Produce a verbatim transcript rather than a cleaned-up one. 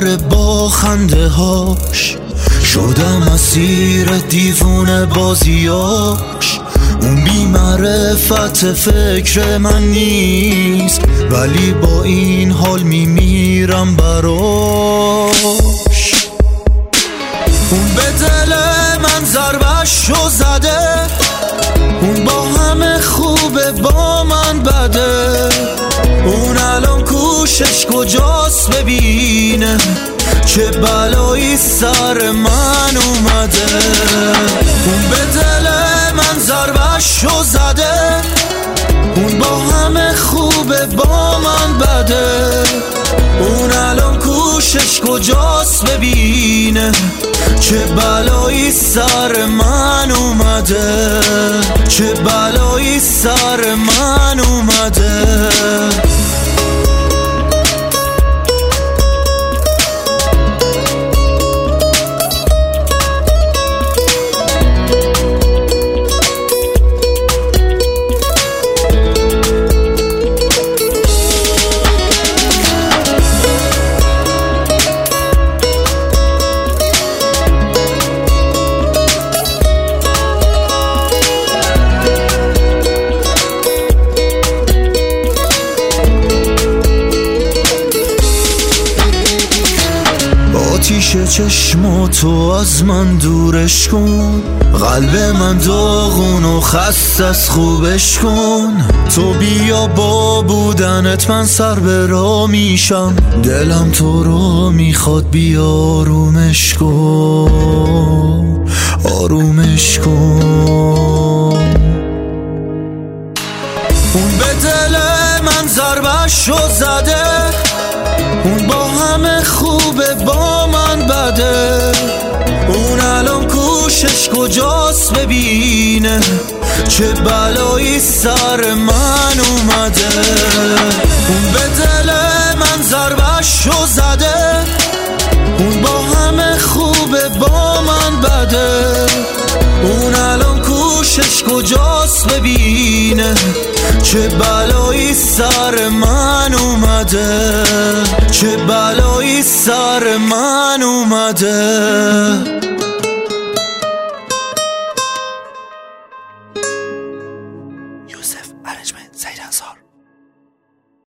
میبره با خنده هاش، شدم اسیر دیوونه بازیاش. اون بی معرفت فکر من نیست، ولی با این حال میمیرم براش. اون به دل من ضربشو زده، اون با همه خوبه با من بده. اون الان کوشش کجاست ببینه چه بلایی سر من اومده. اون به دل من ضربشو زده، اون با همه خوبه با من بده. اون الان کوشش کجاست ببینه چه بلایی سر من اومده، چه بلایی سر من اومده. آتیش چشماتو از من دورش کن، قلب من داغون و خست از خوبش کن. تو بیا با بودنت من سر به راه میشم، دلم تو رو میخواد بیا آرومش کن، آرومش کن. اون به دل من ضربشو زده، اون با همه خوبه با من بده. اون الان کوشش کجاست ببینه چه بلایی سر من اومده. اون به دل من ضربشو زده، اون با همه خوبه با من بده. اون الان کوشش کجاست ببینه چه بلایی سر من اومده، چه بلایی سر من اومده. یوسف ارنجمنت سید انصار.